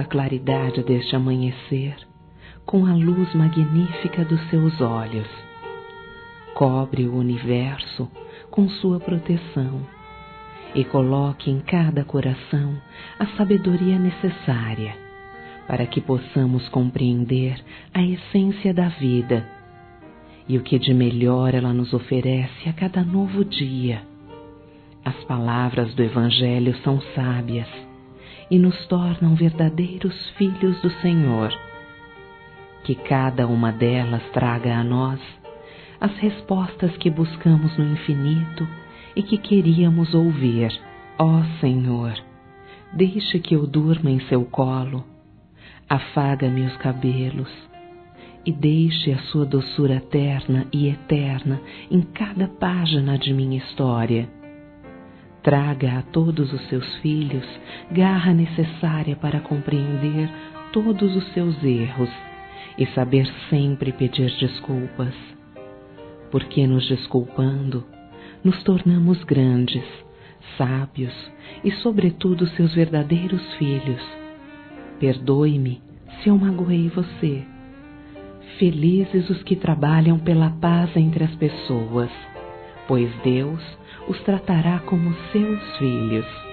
claridade deste amanhecer com a luz magnífica dos seus olhos. Cobre o universo com sua proteção e coloque em cada coração a sabedoria necessária para que possamos compreender a essência da vida e o que de melhor ela nos oferece a cada novo dia. As palavras do Evangelho são sábias e nos tornam verdadeiros filhos do Senhor. Que cada uma delas traga a nós as respostas que buscamos no infinito e que queríamos ouvir. Ó Senhor, deixe que eu durma em seu colo, afaga-me os cabelos e deixe a sua doçura terna e eterna em cada página de minha história. Traga a todos os seus filhos garra necessária para compreender todos os seus erros e saber sempre pedir desculpas, porque nos desculpando, nos tornamos grandes, sábios e, sobretudo, seus verdadeiros filhos. Perdoe-me se eu magoei você. Felizes os que trabalham pela paz entre as pessoas, pois Deus os tratará como seus filhos.